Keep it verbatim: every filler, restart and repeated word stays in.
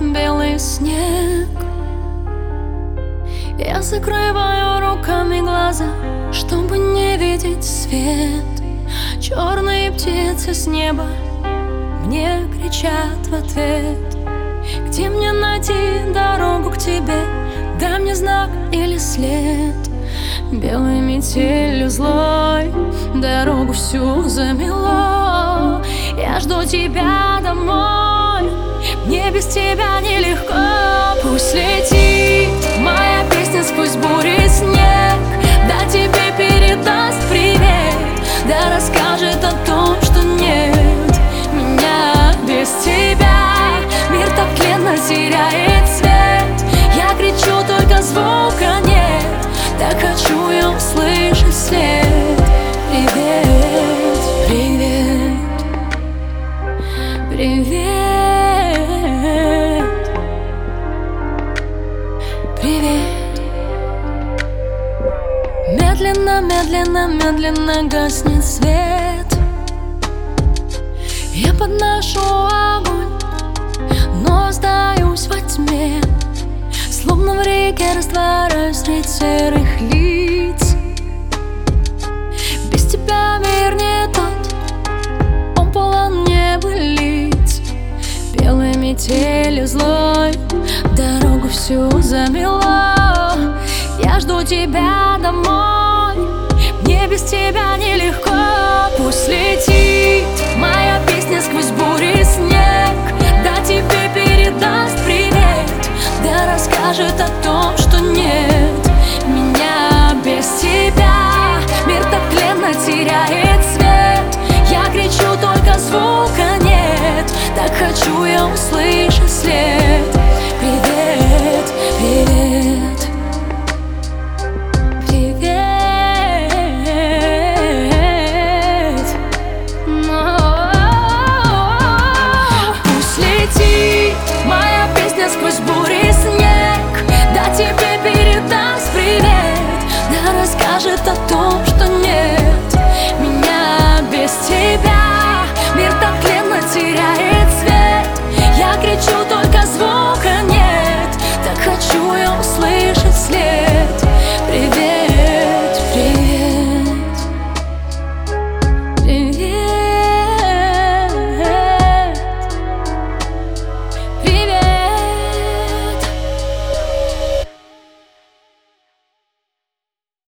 белый снег. Я закрываю руками глаза, чтобы не видеть свет. Черные птицы с неба мне кричат в ответ. Где мне найти дорогу к тебе? Дай мне знак или след. Белой метелью злой дорогу всю замело. Я жду тебя домой, мне без тебя нелегко. Пусть летит моя песня сквозь бури и снег, да тебе передаст привет, да расскажет о том, что нет меня без тебя. Мир так тленно теряет цвет, я кричу, только звука нет. Так хочу я услышать след. Привет, привет, привет, привет. Медленно, медленно, медленно гаснет свет. Я подношу огонь, но сдаюсь во тьме. Словно в реке растворяюсь среди серых лиц. Без тебя мир не тот, он полон небылиц. Белой метелью злой дорогу всю замело. Я жду тебя домой, мне без тебя нелегко. Пусть летит моя песня сквозь бури и снег, да тебе передаст привет, да расскажет о том, что нет меня без тебя. Мир так тленно теряет цвет, я кричу, только звука нет. Так хочу я услышать след.